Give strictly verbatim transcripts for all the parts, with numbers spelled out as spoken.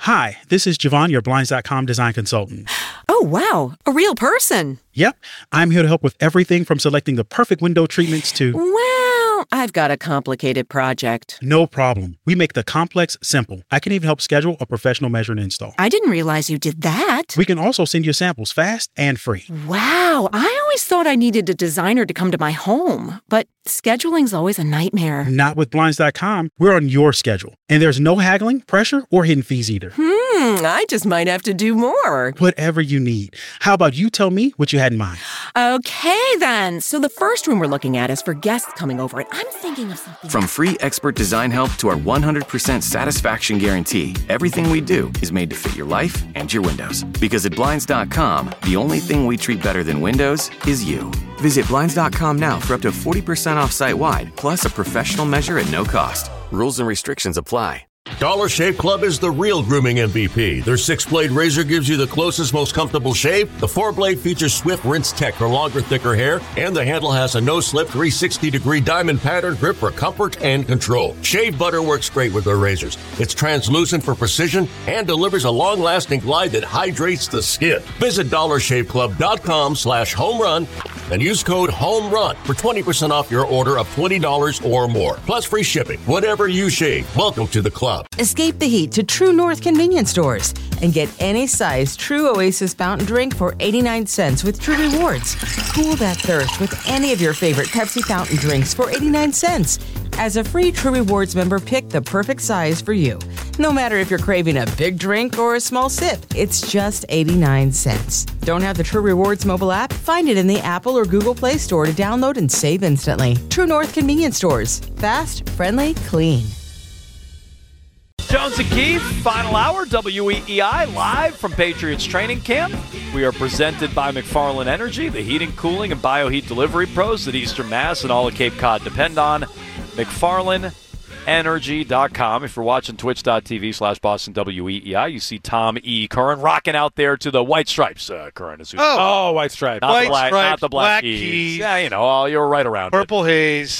Hi, this is Javon, your Blinds dot com design consultant. Oh, wow. A real person. Yep. I'm here to help with everything from selecting the perfect window treatments to... Well, I've got a complicated project. No problem. We make the complex simple. I can even help schedule a professional measure and install. I didn't realize you did that. We can also send you samples fast and free. Wow. I always thought I needed a designer to come to my home, but scheduling's always a nightmare. Not with Blinds dot com. We're on your schedule. And there's no haggling, pressure, or hidden fees either. Hmm, I just might have to do more. Whatever you need. How about you tell me what you had in mind? Okay, then. So the first room we're looking at is for guests coming over, and I'm thinking of something... From free expert design help to our one hundred percent satisfaction guarantee, everything we do is made to fit your life and your windows. Because at Blinds dot com, the only thing we treat better than windows is you. Visit Blinds dot com now for up to forty percent off site-wide, plus a professional measure at no cost. Rules and restrictions apply. Dollar Shave Club is the real grooming M V P. Their six-blade razor gives you the closest, most comfortable shave. The four-blade features Swift Rinse Tech for longer, thicker hair. And the handle has a no-slip three hundred sixty degree diamond pattern grip for comfort and control. Shave butter works great with their razors. It's translucent for precision and delivers a long-lasting glide that hydrates the skin. Visit dollar shave club dot com slash home run and use code HOMERUN for twenty percent off your order of twenty dollars or more. Plus free shipping. Whatever you shave, welcome to the club. Escape the heat to True North convenience stores and get any size True Oasis fountain drink for eighty-nine cents with True Rewards. Cool that thirst with any of your favorite Pepsi fountain drinks for eighty-nine cents. As a free True Rewards member, pick the perfect size for you. No matter if you're craving a big drink or a small sip, it's just eighty-nine cents. Don't have the True Rewards mobile app? Find it in the Apple or Google Play Store to download and save instantly. True North convenience stores. Fast, friendly, clean. Jones and Keith, final hour, W E E I, live from Patriots training camp. We are presented by McFarland Energy, the heating, cooling, and bioheat delivery pros that Eastern Mass and all of Cape Cod depend on. McFarland Energy dot com. If you're watching twitch dot t v slash Boston W E E I, you see Tom E. Curran rocking out there to the White Stripes. Uh, Curran is who. Oh, oh, White Stripes. Not White the black, Stripes, not the black, black keys. keys. Yeah, you know, oh, you're right around Purple it. haze.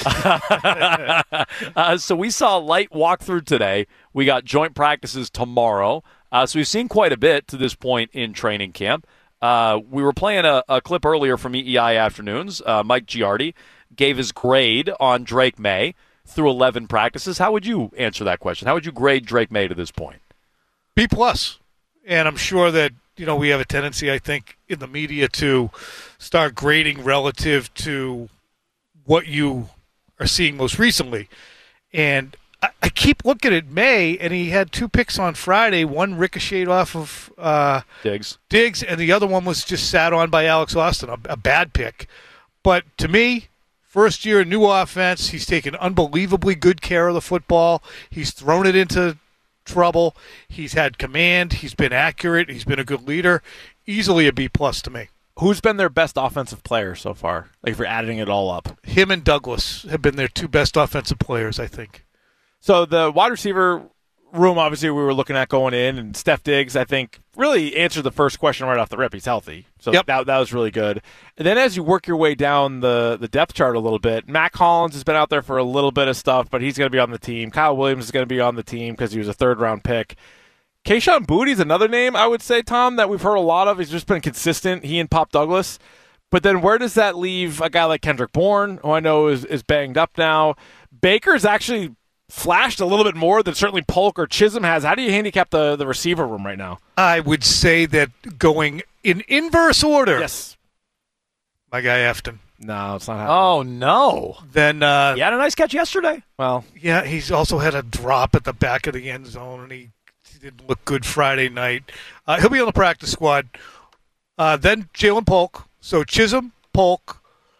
uh, so we saw a light walkthrough today. We got joint practices tomorrow. Uh, so we've seen quite a bit to this point in training camp. Uh, we were playing a, a clip earlier from E E I Afternoons. Uh, Mike Giardi gave his grade on Drake May through eleven practices. How would you answer that question? How would you grade Drake May to this point? B plus. And I'm sure that, you know, we have a tendency, I think, in the media to start grading relative to what you are seeing most recently. And I, I keep looking at May, and he had two picks on Friday. One ricocheted off of uh, Diggs. Diggs, and the other one was just sat on by Alex Austin, a, a bad pick. But to me, first year, new offense. He's taken unbelievably good care of the football. He's thrown it into trouble. He's had command. He's been accurate. He's been a good leader. Easily a B plus to me. Who's been their best offensive player so far? Like if we're adding it all up. Him and Douglas have been their two best offensive players, I think. So the wide receiver room, obviously, we were looking at going in, and Steph Diggs, I think, really answered the first question right off the rip. He's healthy. So yep. that, that was really good. And then as you work your way down the, the depth chart a little bit, Matt Collins has been out there for a little bit of stuff, but he's going to be on the team. Kyle Williams is going to be on the team because he was a third-round pick. Kayshon Boutte's another name, I would say, Tom, that we've heard a lot of. He's just been consistent, he and Pop Douglas. But then where does that leave a guy like Kendrick Bourne, who I know is, is banged up now? Baker's actually flashed a little bit more than certainly Polk or Chisholm has. How do you handicap the, the receiver room right now? I would say that going in inverse order. Yes. My guy Efton. No, it's not happening. Oh, no. Then uh, he had a nice catch yesterday. Well, yeah, he's also had a drop at the back of the end zone, and he, he didn't look good Friday night. Uh, he'll be on the practice squad. Uh, then Jalen Polk. So Chisholm, Polk.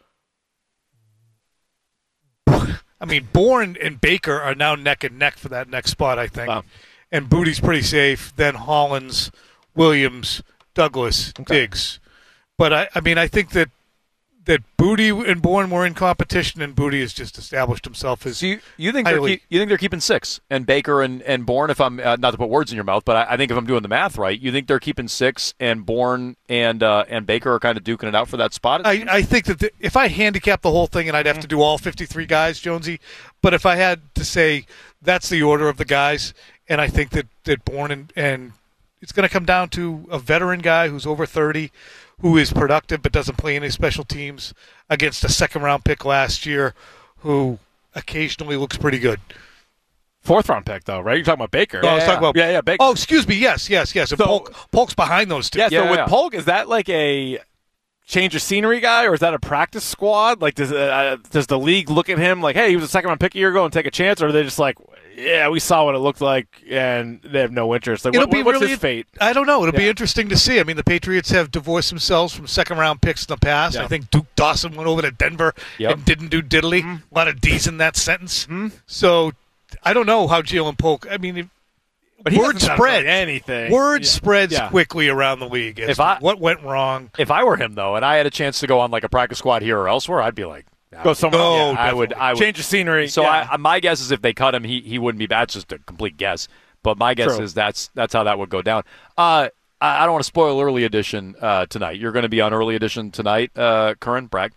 I mean, Bourne and Baker are now neck and neck for that next spot, I think. Wow. And Boutte's pretty safe. Then Hollins, Williams, Douglas, Okay. Diggs. But, I, I mean, I think that that Boutte and Bourne were in competition, and Boutte has just established himself as So you, you think they're highly- keep, you think they're keeping six, and Baker and, and Bourne, if I'm uh, not to put words in your mouth, but I, I think if I'm doing the math right, you think they're keeping six, and Bourne and uh, and Baker are kind of duking it out for that spot? I, I think that the, if I handicap the whole thing, and I'd have to do all fifty-three guys, Jonesy, but if I had to say that's the order of the guys, and I think that, that Bourne and, and it's going to come down to a veteran guy who's over thirty, who is productive but doesn't play any special teams, against a second-round pick last year who occasionally looks pretty good. Fourth round pick, though, right? You're talking about Baker. No, I was yeah, talking about yeah, yeah, Baker. Oh, excuse me. Yes, yes, yes. And So- Polk, Polk's behind those two. yeah. So Yeah, with yeah. Polk, is that like a change of scenery guy, or is that a practice squad? Like, does uh, does the league look at him like, hey, he was a second round pick a year ago and take a chance, or are they just like, yeah, we saw what it looked like, and they have no interest? Like, It'll what, be what's really, his fate? I don't know. It'll be Yeah. interesting to see. I mean, the Patriots have divorced themselves from second-round picks in the past. Yeah. I think Duke Dawson went over to Denver Yep. and didn't do diddly. Mm-hmm. A lot of D's in that sentence. So I don't know how Jalen Polk. I mean, if, But he word hasn't done spreads. really anything. Word Yeah. spreads Yeah. quickly around the league as If to I- what went wrong. If I were him, though, and I had a chance to go on like a practice squad here or elsewhere, I'd be like, Go somewhere. No, else. I would, I would Change of scenery. So yeah. I, my guess is if they cut him, he, he wouldn't be bad. It's just a complete guess. But my guess True. is that's that's how that would go down. Uh, I, I don't want to spoil early edition uh, tonight. You're going to be on early edition tonight, uh, Curran Bragg.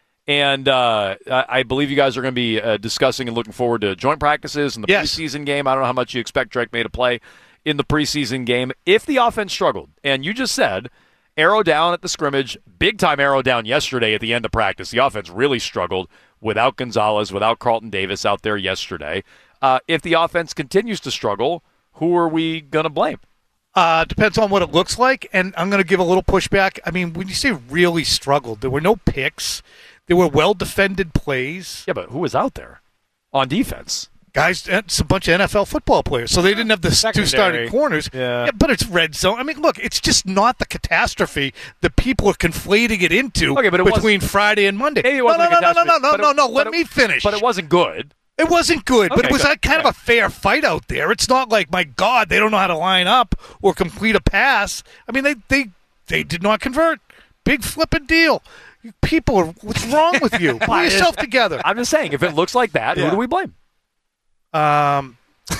And uh, I I believe you guys are going to be uh, discussing and looking forward to joint practices and the Yes. preseason game. I don't know how much you expect Drake May to play in the preseason game. If the offense struggled, and you just said arrow down at the scrimmage, big time arrow down yesterday at the end of practice. The offense really struggled without Gonzalez, without Carlton Davis out there yesterday. Uh, if the offense continues to struggle, who are we going to blame? Uh, depends on what it looks like, and I'm going to give a little pushback. I mean, when you say really struggled, there were no picks. There were well-defended plays. Yeah, but who was out there on defense? Guys, it's a bunch of N F L football players, so they didn't have the two Secondary. starting corners. Yeah. but it's red zone. I mean, look, it's just not the catastrophe that people are conflating it into Okay, but it between Friday and Monday. Maybe it no, wasn't no, a no, no, no, catastrophe, no, but no, it- no. but Let it- me finish. But it wasn't good. It wasn't good, but Okay, it was good. like kind of a fair fight out there. It's not like, my God, they don't know how to line up or complete a pass. I mean, they they, they did not convert. Big flipping deal. You people are, what's wrong with you? Pull yourself together. I'm just saying, if it looks like that, Yeah. who do we blame? Um,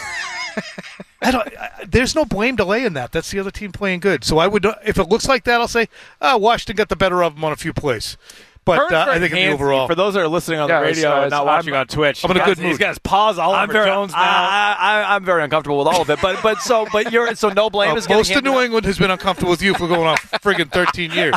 I don't. I, there's no blame delay in that. That's the other team playing good. So I would, if it looks like that, I'll say, oh, Washington got the better of them on a few plays. But Curran's uh, very I think in the handsy. overall, For those that are listening on the Yeah, radio so and it's- not watching I'm- on Twitch, I'm in a he's good got- He's mood. got his paws all I'm over very, Jones now. I, I, I'm very uncomfortable with all of it. But but so but you're so no blame uh, is getting most of handed New out. England has been uncomfortable with you for going on friggin' thirteen years.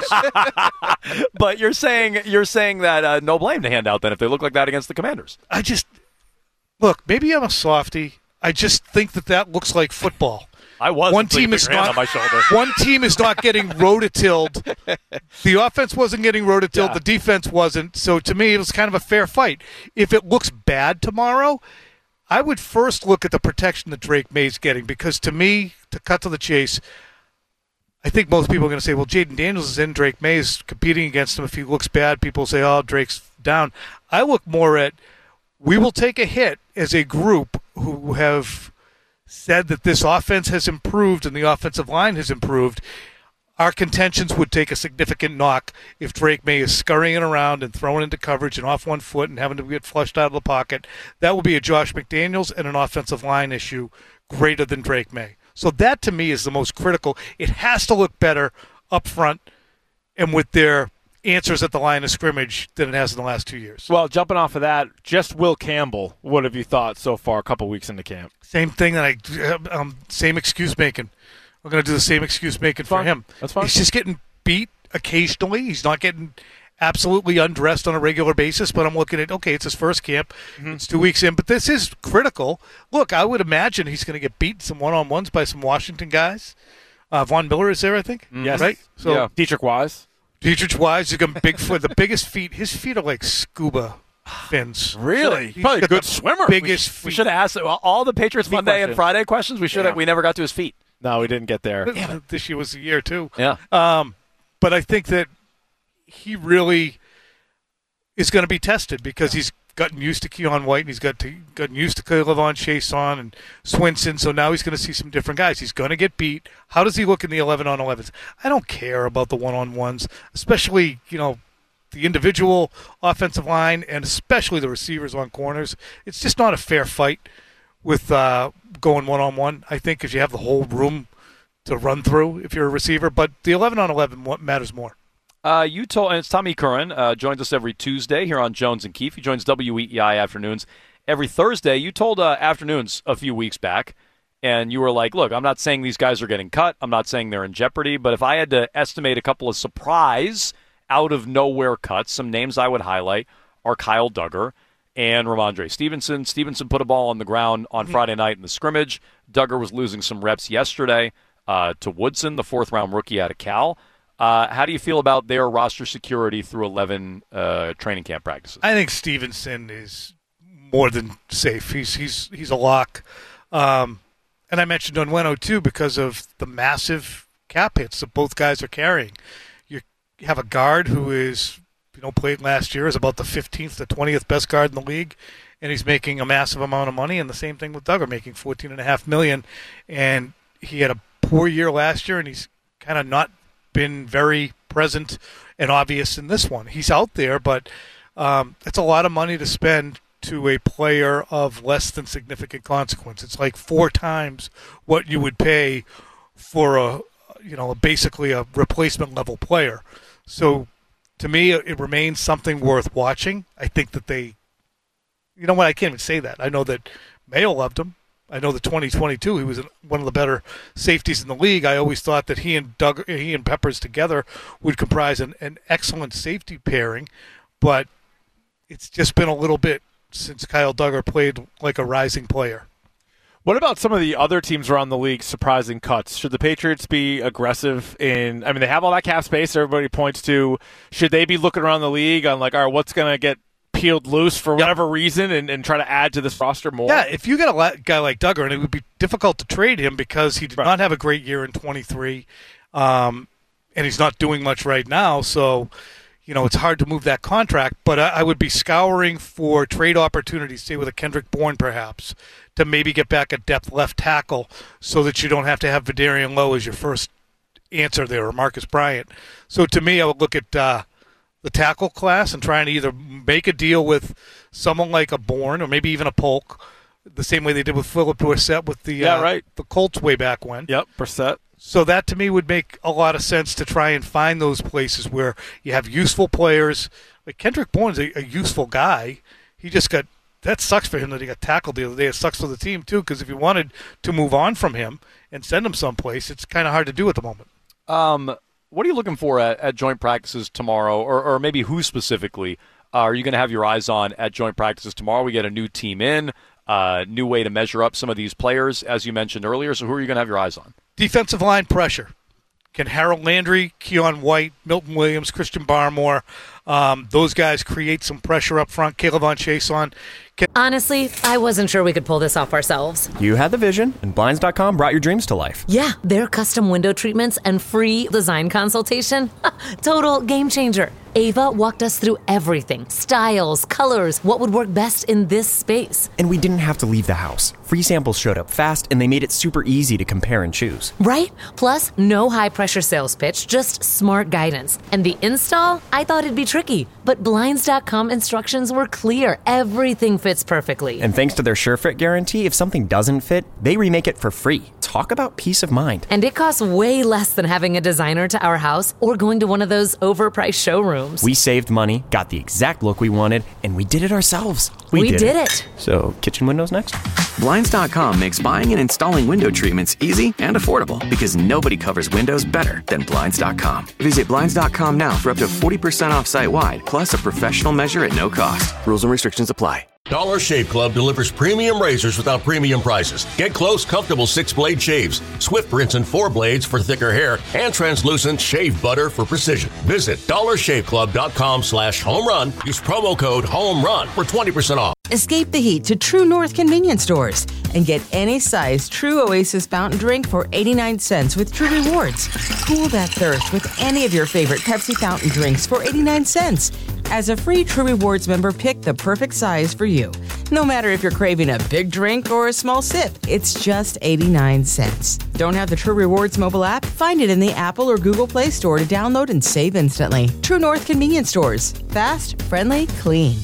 But you're saying you're saying that uh, no blame to hand out then if they look like that against the Commanders. I just look. Maybe I'm a softie. I just think that that looks like football. I was One until you team put is your hand not. on my shoulder. One team is not getting rototilled. The offense wasn't getting rototilled. Yeah. The defense wasn't. So to me, it was kind of a fair fight. If it looks bad tomorrow, I would first look at the protection that Drake May's getting, because to me, to cut to the chase, I think most people are going to say, well, Jaden Daniels is in, Drake May is competing against him. If he looks bad, people say, oh, Drake's down. I look more at, we will take a hit as a group who have said that this offense has improved and the offensive line has improved. Our contentions would take a significant knock if Drake May is scurrying around and throwing into coverage and off one foot and having to get flushed out of the pocket. That will be a Josh McDaniels and an offensive line issue greater than Drake May. So that, to me, is the most critical. It has to look better up front and with their answers at the line of scrimmage than it has in the last two years. Well, jumping off of that, just Will Campbell, what have you thought so far a couple weeks into camp? Same thing that I, um, same excuse making. We're going to do the same excuse making for fine. him. That's fine. He's just getting beat occasionally. He's not getting absolutely undressed on a regular basis, but I'm looking at, okay, it's his first camp. Mm-hmm. It's two weeks in, but this is critical. Look, I would imagine he's going to get beat some one-on-ones by some Washington guys. Uh, Von Miller is there, I think. Yes. Right? So Yeah. Dietrich Wise. Dietrich Wise, he's got big foot, the biggest feet. His feet are like scuba fins. Really? He's Probably a got good the swimmer. Biggest We feet. should have asked well, all the Patriots Feet Monday question. and Friday questions. We should have. Yeah. We never got to his feet. No, we didn't get there. Yeah, this year was the year too. Yeah. Um, but I think that he really is going to be tested because he's gotten used to Keon White and he's got to, gotten used to Levon Chason and Swinson. So now he's going to see some different guys. He's going to get beat. How does he look in the eleven on elevens? I don't care about the one-on-ones, especially, you know, the individual offensive line and especially the receivers on corners. It's just not a fair fight with uh, going one-on-one, I think, because you have the whole room to run through if you're a receiver. But the eleven on eleven what matters more. Uh, you told, and it's Tommy Curran, uh, joins us every Tuesday here on Jones and Keefe. He joins W E E I afternoons every Thursday. You told uh, afternoons a few weeks back, and you were like, look, I'm not saying these guys are getting cut. I'm not saying they're in jeopardy. But if I had to estimate a couple of surprise out-of-nowhere cuts, some names I would highlight are Kyle Duggar and Ramondre Stevenson. Stevenson put a ball on the ground on mm-hmm. Friday night in the scrimmage. Duggar was losing some reps yesterday uh, to Woodson, the fourth-round rookie out of Cal. Uh, how do you feel about their roster security through eleven uh, training camp practices? I think Stevenson is more than safe. He's he's he's a lock. Um, and I mentioned Onwenu, too, because of the massive cap hits that both guys are carrying. You have a guard who is, you know, played last year, is about the fifteenth to twentieth best guard in the league, and he's making a massive amount of money. And the same thing with Duggar, making fourteen point five million dollars. And he had a poor year last year, and he's kind of not been very present and obvious in this one. He's out there, but um, it's a lot of money to spend to a player of less than significant consequence. It's like four times what you would pay for a, you know, basically a replacement level player. So to me, it remains something worth watching. I think that they, you know what, I can't even say that. I know that Mayo loved him. I know that twenty twenty-two he was one of the better safeties in the league. I always thought that he and Doug, he and Peppers together would comprise an, an excellent safety pairing, but it's just been a little bit since Kyle Duggar played like a rising player. What about some of the other teams around the league surprising cuts? Should the Patriots be aggressive in, I mean, they have all that cap space everybody points to. Should they be looking around the league on like, all right, what's going to get peeled loose for whatever yep. reason and, and try to add to this roster more? Yeah, if you get a guy like Duggar, and it would be difficult to trade him because he did right. not have a great year in twenty-three, um, and he's not doing much right now, so you know, it's hard to move that contract, but I, I would be scouring for trade opportunities, say with a Kendrick Bourne perhaps, to maybe get back a depth left tackle so that you don't have to have Vidarian Lowe as your first answer there, or Marcus Bryant. So to me, I would look at uh, the tackle class and trying to either make a deal with someone like a Bourne or maybe even a Polk, the same way they did with Philip Dorsett with the yeah, uh, right. the Colts way back when. Yep, Dorsett. So that, to me, would make a lot of sense to try and find those places where you have useful players. Like Kendrick Bourne's a, a useful guy. He just got – that sucks for him that he got tackled the other day. It sucks for the team, too, because if you wanted to move on from him and send him someplace, it's kind of hard to do at the moment. Um, what are you looking for at, at joint practices tomorrow, or, or maybe who specifically uh, are you going to have your eyes on at joint practices tomorrow? We get a new team in, uh, new way to measure up some of these players, as you mentioned earlier. So who are you going to have your eyes on? Defensive line pressure. Can Harold Landry, Keon White, Milton Williams, Christian Barmore, um, those guys create some pressure up front? Caleb Von Chason. Can- Honestly, I wasn't sure we could pull this off ourselves. You had the vision, and Blinds dot com brought your dreams to life. Yeah, their custom window treatments and free design consultation. Total game changer. Ava walked us through everything. Styles, colors, what would work best in this space. And we didn't have to leave the house. Free samples showed up fast, and they made it super easy to compare and choose. Right? Plus, no high-pressure sales pitch, just smart guidance. And the install? I thought it'd be tricky, but Blinds dot com instructions were clear. Everything fits perfectly. And thanks to their SureFit guarantee, if something doesn't fit, they remake it for free. Talk about peace of mind. And it costs way less than having a designer to our house or going to one of those overpriced showrooms. We saved money, got the exact look we wanted, and we did it ourselves. We, we did, did it. it. So, kitchen windows next? Blinds dot com makes buying and installing window treatments easy and affordable because nobody covers windows better than Blinds dot com. Visit Blinds dot com now for up to forty percent off site-wide, plus a professional measure at no cost. Rules and restrictions apply. Dollar Shave Club delivers premium razors without premium prices. Get close, comfortable six-blade shaves, Swift rinse and four blades for thicker hair, and translucent shave butter for precision. Visit dollar shave club dot com slash home run. Use promo code HOMERUN for twenty percent off. Escape the heat to True North convenience stores and get any size True Oasis fountain drink for eighty-nine cents with True Rewards. Cool that thirst with any of your favorite Pepsi fountain drinks for eighty-nine cents. As a free True Rewards member, pick the perfect size for you. No matter if you're craving a big drink or a small sip, it's just eighty-nine cents. Don't have the True Rewards mobile app? Find it in the Apple or Google Play Store to download and save instantly. True North convenience stores. Fast, friendly, clean.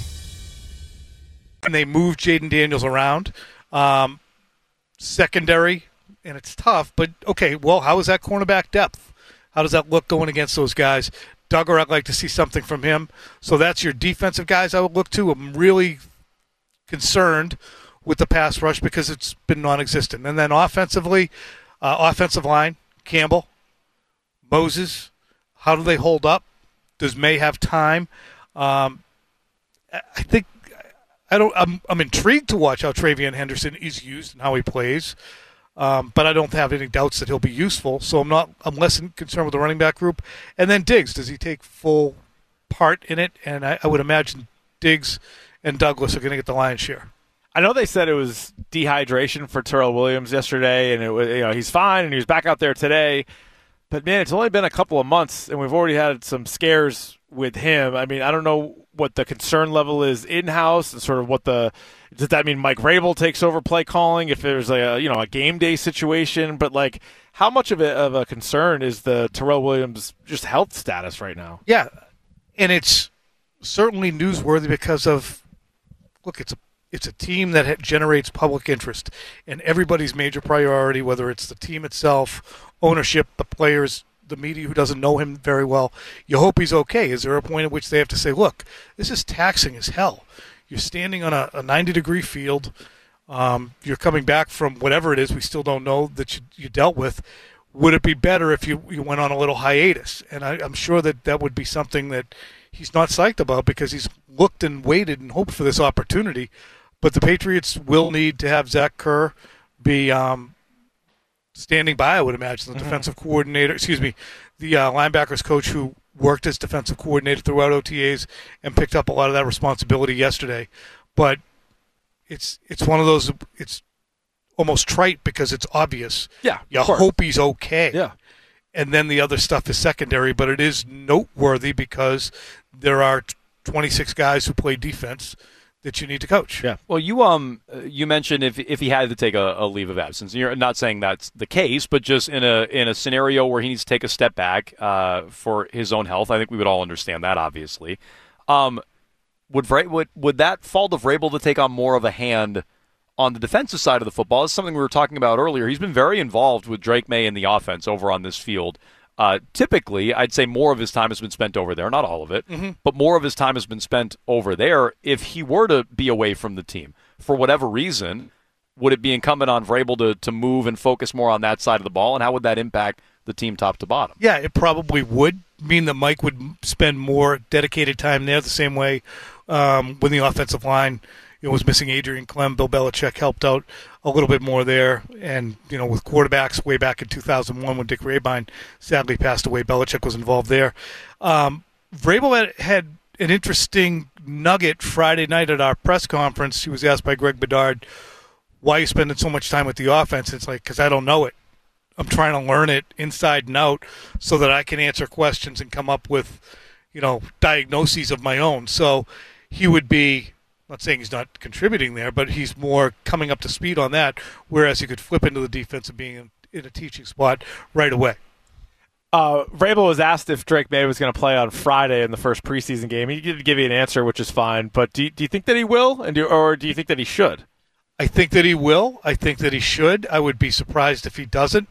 And they moved Jaden Daniels around. Um, secondary, and it's tough, but okay, well, how is that cornerback depth? How does that look going against those guys? Duggar, I'd like to see something from him. So that's your defensive guys I would look to. I'm really concerned with the pass rush because it's been non-existent. And then offensively, uh, offensive line, Campbell, Moses, how do they hold up? Does May have time? Um, I think I don't. I'm, I'm intrigued to watch how Travion Henderson is used and how he plays, um, but I don't have any doubts that he'll be useful. So I'm not. I'm less concerned with the running back group. And then Diggs, does he take full part in it? And I, I would imagine Diggs and Douglas are going to get the lion's share. I know they said it was dehydration for Terrell Williams yesterday, and it was, you know, he's fine, and he was back out there today. But, man, it's only been a couple of months, and we've already had some scares with him. I mean, I don't know what the concern level is in-house and sort of what the – does that mean Mike Vrabel takes over play calling if there's a, you know, a game day situation? But, like, how much of a, of a concern is the Terrell Williams just health status right now? Yeah, and it's certainly newsworthy because of – look, it's a It's a team that generates public interest, and everybody's major priority, whether it's the team itself, ownership, the players, the media who doesn't know him very well, you hope he's okay. Is there a point at which they have to say, look, this is taxing as hell. You're standing on a ninety-degree field. Um, you're coming back from whatever it is we still don't know that you, you dealt with. Would it be better if you, you went on a little hiatus? And I, I'm sure that that would be something that he's not psyched about because he's looked and waited and hoped for this opportunity. But the Patriots will need to have Zach Kerr be um, standing by, I would imagine, the mm-hmm. defensive coordinator, excuse me, the uh, linebackers coach who worked as defensive coordinator throughout O T As and picked up a lot of that responsibility yesterday. But it's it's one of those, it's almost trite because it's obvious. Yeah, you hope he's okay. Yeah. And then the other stuff is secondary, but it is noteworthy because there are twenty-six guys who play defense that you need to coach. Yeah. Well, you um you mentioned if if he had to take a, a leave of absence. You're not saying that's the case, but just in a in a scenario where he needs to take a step back uh, for his own health, I think we would all understand that. Obviously, um, would Vra- would would that fall to Vrabel to take on more of a hand on the defensive side of the football? It's something we were talking about earlier. He's been very involved with Drake May in the offense over on this field. Uh, typically, I'd say more of his time has been spent over there. Not all of it, mm-hmm. but more of his time has been spent over there. If he were to be away from the team for whatever reason, would it be incumbent on Vrabel to, to move and focus more on that side of the ball, and how would that impact the team top to bottom? Yeah, it probably would mean that Mike would spend more dedicated time there the same way um, when the offensive line you know, was missing Adrian Clem. Bill Belichick helped out a little bit more there. And, you know, with quarterbacks way back in two thousand one when Dick Rabine sadly passed away, Belichick was involved there. Um, Vrabel had, had an interesting nugget Friday night at our press conference. He was asked by Greg Bedard, why are you spending so much time with the offense? It's like, because I don't know it. I'm trying to learn it inside and out so that I can answer questions and come up with, you know, diagnoses of my own. So he would be, I'm not saying he's not contributing there, but he's more coming up to speed on that, whereas he could flip into the defense and being in, in a teaching spot right away. Uh, Vrabel was asked if Drake May was going to play on Friday in the first preseason game. He didn't give you an answer, which is fine. But do you, do you think that he will, and do, or do you think that he should? I think that he will. I think that he should. I would be surprised if he doesn't,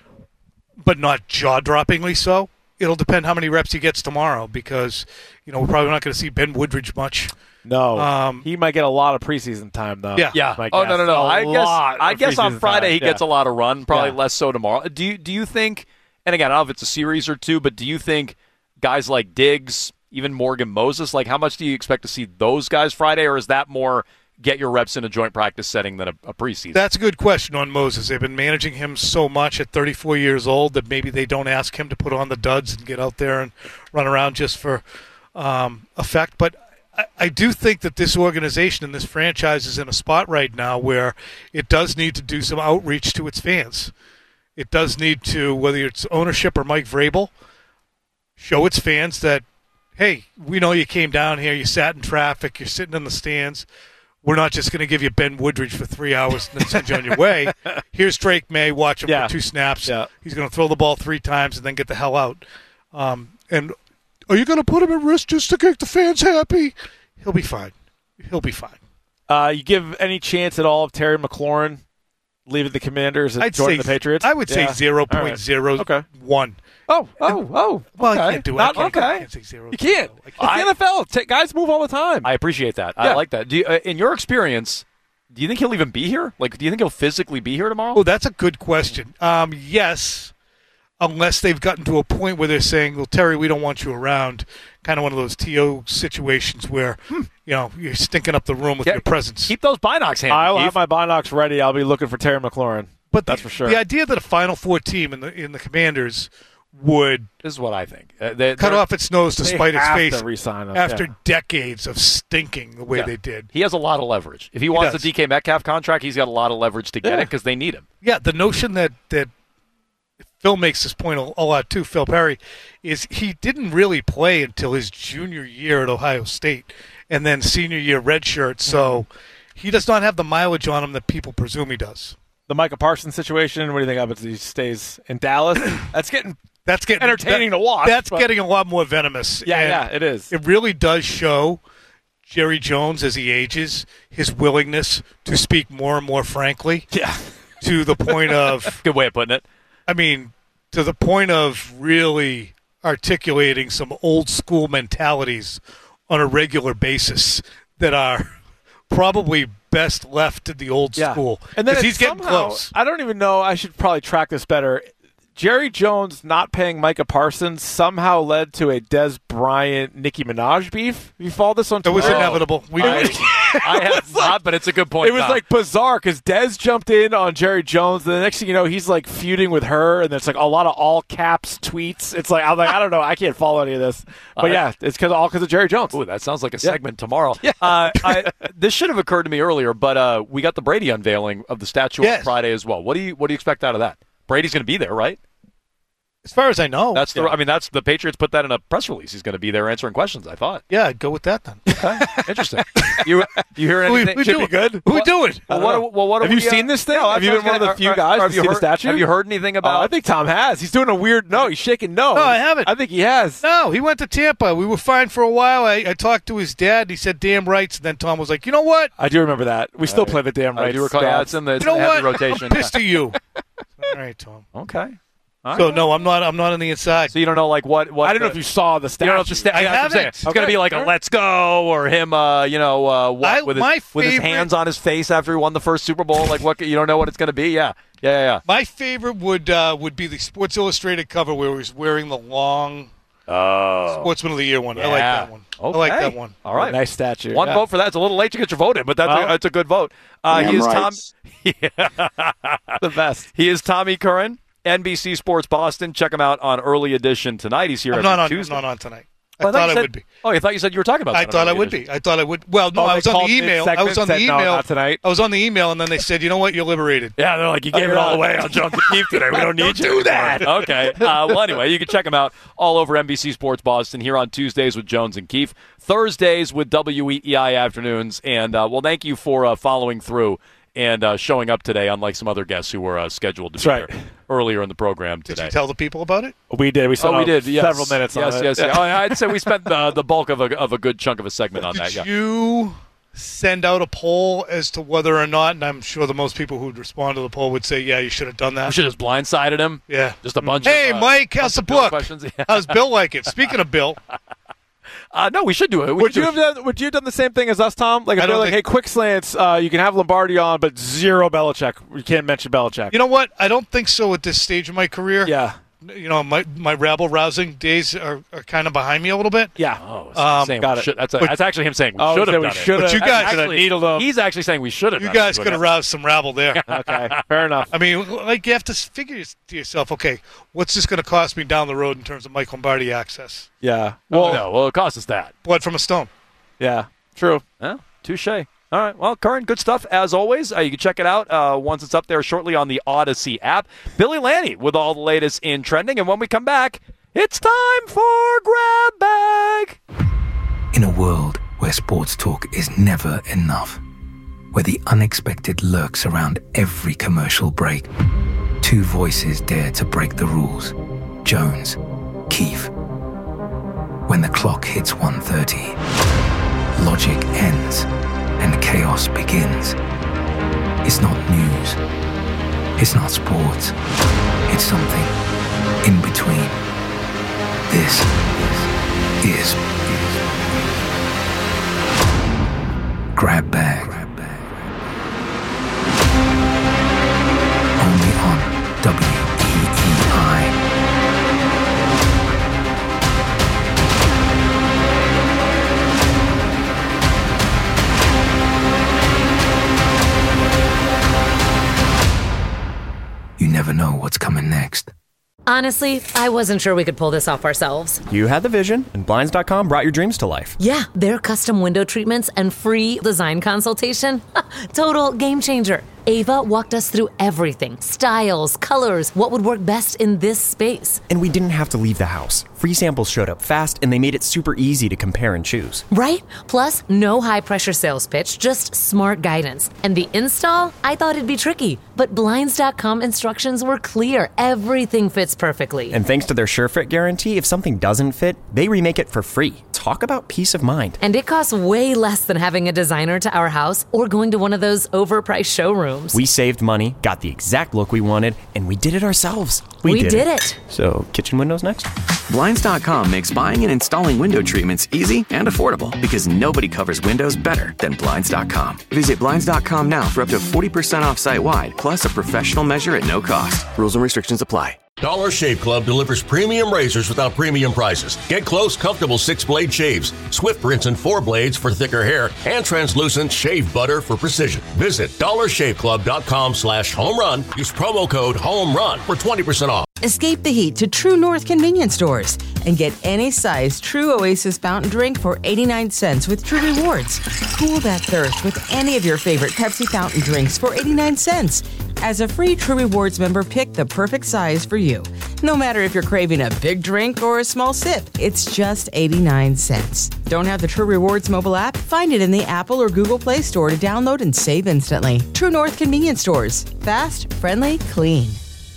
but not jaw-droppingly so. It'll depend how many reps he gets tomorrow because, you know, we're probably not going to see Ben Woodridge much. No, um, he might get a lot of preseason time though. Yeah, yeah. Oh no, no, no. A I guess I guess on Friday time. he yeah. gets a lot of run. Probably yeah. less so tomorrow. Do you do you think? And again, I don't know if it's a series or two, but do you think guys like Diggs, even Morgan Moses, like how much do you expect to see those guys Friday, or is that more get your reps in a joint practice setting than a, a preseason? That's a good question on Moses. They've been managing him so much at thirty-four years old that maybe they don't ask him to put on the duds and get out there and run around just for um, effect. But I, I do think that this organization and this franchise is in a spot right now where it does need to do some outreach to its fans. It does need to, whether it's ownership or Mike Vrabel, show its fans that, hey, we know you came down here, you sat in traffic, you're sitting in the stands. We're not just going to give you Ben Woodridge for three hours and then send you on your way. Here's Drake May. Watch him yeah. for two snaps. Yeah. He's going to throw the ball three times and then get the hell out. Um, and are you going to put him at risk just to make the fans happy? He'll be fine. He'll be fine. Uh, you give any chance at all of Terry McLaurin leaving the Commanders and I'd joining say, the Patriots? I would yeah. say zero point zero one. Okay. Oh, oh, oh. Well, okay. I can't do it. Not, I can't, okay. I can't say zero. You can't. It's the N F L. T- guys move all the time. I appreciate that. Yeah. I like that. Do you, uh, in your experience, Do you think he'll even be here? Like, do you think he'll physically be here tomorrow? Oh, that's a good question. Um, yes, unless they've gotten to a point where they're saying, well, Terry, we don't want you around. Kind of one of those T O situations where, hmm. you know, you're stinking up the room with yeah, your presence. Keep those binocs handy. I'll Keith. have my binocs ready. I'll be looking for Terry McLaurin. But that's the, for sure. The idea that a Final Four team in the in the Commanders would this is what I think. Uh, they, cut off its nose to spite its face re-sign him, after yeah. decades of stinking the way yeah. they did. He has a lot of leverage. If he wants he the D K Metcalf contract, he's got a lot of leverage to get yeah. it because they need him. Yeah, the notion that, that Phil makes this point a, a lot too, Phil Perry, is he didn't really play until his junior year at Ohio State and then senior year redshirt, so mm-hmm. he does not have the mileage on him that people presume he does. The Micah Parsons situation, what do you think happens if he stays in Dallas? That's getting that's getting entertaining that, to watch. That's but... getting a lot more venomous. Yeah, and yeah, it is. It really does show Jerry Jones, as he ages, his willingness to speak more and more frankly. Yeah. To the point of... Good way of putting it. I mean, to the point of really articulating some old school mentalities on a regular basis that are probably best left in the old yeah. school. And then he's getting somehow, close. I don't even know. I should probably track this better. Jerry Jones not paying Micah Parsons somehow led to a Des Bryant Nicki Minaj beef. You follow this on Twitter? It was inevitable. We I, I have not, like, but it's a good point. It was Tom. like bizarre because Des jumped in on Jerry Jones. And the next thing you know, he's like feuding with her, and it's like a lot of all caps tweets. It's like I'm like I don't know, I can't follow any of this. But uh, yeah, it's because all because of Jerry Jones. Ooh, that sounds like a segment yeah. tomorrow. Yeah. Uh, I, this should have occurred to me earlier, but uh, we got the Brady unveiling of the statue yes. on Friday as well. What do you what do you expect out of that? Brady's going to be there, right? As far as I know, that's the. yeah. I mean, that's the Patriots put that in a press release. He's going to be there answering questions. I thought. Yeah, I'd go with that then. Okay, interesting. You you hear anything? We, we Should do be good. Who we doing? Well, what, well, what have we, you seen uh, this thing? No, have you been one of the few guys to see heard, the statue? Have you heard anything about? Oh, I think Tom has. He's doing a weird no. He's shaking no. No, I haven't. I think he has. No, he went to Tampa. We were fine for a while. I, I talked to his dad. And he said damn rights. And then Tom was like, you know what? I do remember that. We still right. play the damn rights. I do recall. Yeah, it's in the, it's you know in the what? rotation. I'm pissed at you. All right, Tom. Okay. All so right. no, I'm not. I'm not on the inside. So you don't know like what? what I don't the, know if you saw the statue. You don't know if the sta- I yeah, haven't. It's okay. going to be like a "Let's go" or him, uh, you know, uh, what, I, with, his, my with his hands on his face after he won the first Super Bowl. Like what? You don't know what it's going to be. Yeah, yeah, yeah. yeah. My favorite would uh, would be the Sports Illustrated cover where he's wearing the long oh. Sportsman of the Year one. Yeah. I like that one. Okay. I like that one. All right, nice statue. One yeah. vote for that. It's a little late to get your vote in, but that's well, a, that's a good vote. Uh, he is Tom. the best. He is Tommy Curran. N B C Sports Boston. Check him out on Early Edition tonight. He's here I'm every not on, Tuesday. I'm not on tonight. I well, thought I, I said, would be. Oh, I thought you said you were talking about that. I thought I would edition. be. I thought I would. Well, no, oh, I was on the email. I was on the said, email. No, not tonight. I was on the email, and then they said, you know what, you're liberated. Yeah, they're like, you gave oh, it all away on Jones and Keefe today. We don't need don't you. do that. Okay. Uh, well, anyway, you can check him out all over N B C Sports Boston here on Tuesdays with Jones and Keefe, Thursdays with W E E I Afternoons. And, uh, well, thank you for uh, following through and uh, showing up today, unlike some other guests who were uh, scheduled to That's be right. there earlier in the program today. Did you tell the people about it? We did. We spent oh, we did. Yes. several minutes yes, on yes, it. Yes, yes. Oh, I'd say we spent the, the bulk of a, of a good chunk of a segment on did that. Yeah. Did you send out a poll as to whether or not, and I'm sure the most people who would respond to the poll would say, yeah, you should have done that. We should have just blindsided him. Yeah. Just a bunch hey, of Hey, uh, Mike, how's the book? Questions. Yeah. How's Bill like it? Speaking of Bill. Uh, no, we should do it. We would do you it. have done, would you have done the same thing as us, Tom? Like if I they're don't like, think- hey, quick slants, uh, you can have Lombardi on, but zero Belichick. You can't mention Belichick. You know what? I don't think so at this stage of my career. Yeah. You know, my my rabble-rousing days are, are kind of behind me a little bit. Yeah. Oh, Um, saying got we it. should, that's, a, But- that's actually him saying we Oh, should so have we done it. should have. you guys could have needled them. He's actually saying we should have You done guys it. could have roused some rabble there. Okay, fair enough. I mean, like you have to figure to yourself, okay, what's this going to cost me down the road in terms of Mike Lombardi access? Yeah. Well, Well, no, well, it cost us that. Blood from a stone. yeah, true. Yeah, touche. All right. Well, Curran, good stuff as always. Uh, you can check it out uh, once it's up there shortly on the Odyssey app. Billy Lanny with all the latest in trending. And when we come back, it's time for Grab Bag. In a world where sports talk is never enough, where the unexpected lurks around every commercial break, two voices dare to break the rules. Jones, Keefe. When the clock hits one thirty, logic ends and chaos begins. It's not news. It's not sports. It's something in between. This is Grab Bag. coming next. Honestly, I wasn't sure we could pull this off ourselves. You had the vision, and Blinds dot com brought your dreams to life. Yeah, their custom window treatments and free design consultation. Total game changer. Ava walked us through everything. Styles, colors, what would work best in this space. And we didn't have to leave the house. Free samples showed up fast, and they made it super easy to compare and choose. Right? Plus, no high-pressure sales pitch, just smart guidance. And the install? I thought it'd be tricky. But Blinds dot com instructions were clear. Everything fits perfectly. And thanks to their SureFit guarantee, if something doesn't fit, they remake it for free. Talk about peace of mind. And it costs way less than having a designer to our house or going to one of those overpriced showrooms. We saved money, got the exact look we wanted, and we did it ourselves. We, we did, did it. it. So, kitchen windows next? Blinds dot com makes buying and installing window treatments easy and affordable because nobody covers windows better than Blinds dot com. Visit Blinds dot com now for up to forty percent off site-wide, plus a professional measure at no cost. Rules and restrictions apply. Dollar Shave Club delivers premium razors without premium prices. Get close, comfortable six-blade shaves, Swift rinse and four blades for thicker hair, and translucent shave butter for precision. Visit dollar shave club dot com slash home run. Use promo code HOMERUN for twenty percent off. Escape the heat to True North convenience stores and get any size True Oasis fountain drink for eighty-nine cents with True Rewards. Cool that thirst with any of your favorite Pepsi fountain drinks for eighty-nine cents. As a free True Rewards member, pick the perfect size for you. No matter if you're craving a big drink or a small sip, it's just eighty-nine cents. Don't have the True Rewards mobile app? Find it in the Apple or Google Play Store to download and save instantly. True North convenience stores. Fast, friendly, clean.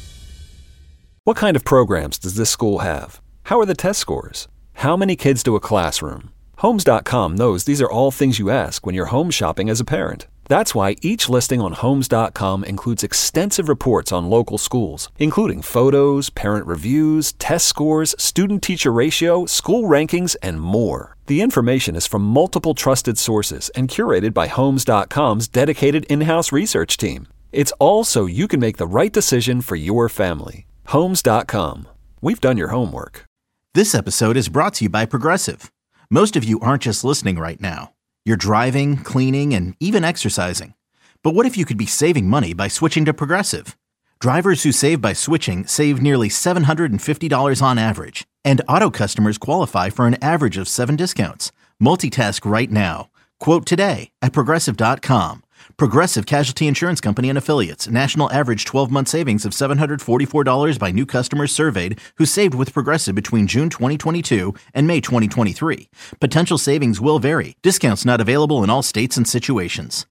What kind of programs does this school have? How are the test scores? How many kids do a classroom? Homes dot com knows these are all things you ask when you're home shopping as a parent. That's why each listing on Homes dot com includes extensive reports on local schools, including photos, parent reviews, test scores, student-teacher ratio, school rankings, and more. The information is from multiple trusted sources and curated by Homes dot com's dedicated in-house research team. It's all so you can make the right decision for your family. Homes dot com. We've done your homework. This episode is brought to you by Progressive. Most of you aren't just listening right now. You're driving, cleaning, and even exercising. But what if you could be saving money by switching to Progressive? Drivers who save by switching save nearly seven hundred fifty dollars on average. And auto customers qualify for an average of seven discounts. Multitask right now. Quote today at Progressive dot com. Progressive Casualty Insurance Company and Affiliates. National average twelve-month savings of seven hundred forty-four dollars by new customers surveyed who saved with Progressive between June twenty twenty-two and May twenty twenty-three. Potential savings will vary. Discounts not available in all states and situations.